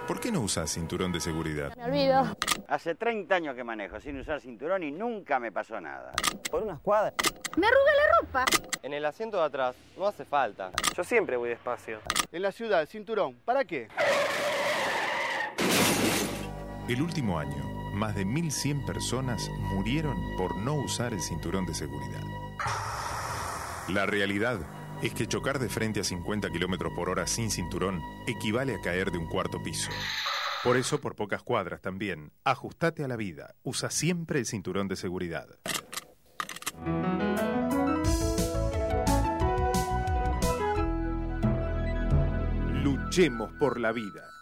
¿Por qué no usas cinturón de seguridad? Me olvido. Hace 30 años que manejo sin usar cinturón y nunca me pasó nada. Por unas cuadras. Me arruga la ropa. En el asiento de atrás no hace falta. Yo siempre voy despacio. En la ciudad, cinturón, ¿para qué? El último año, más de 1.100 personas murieron por no usar el cinturón de seguridad. La realidad es que chocar de frente a 50 km/h sin cinturón equivale a caer de un cuarto piso. Por eso, por pocas cuadras también, ajustate a la vida. Usa siempre el cinturón de seguridad. Luchemos por la vida.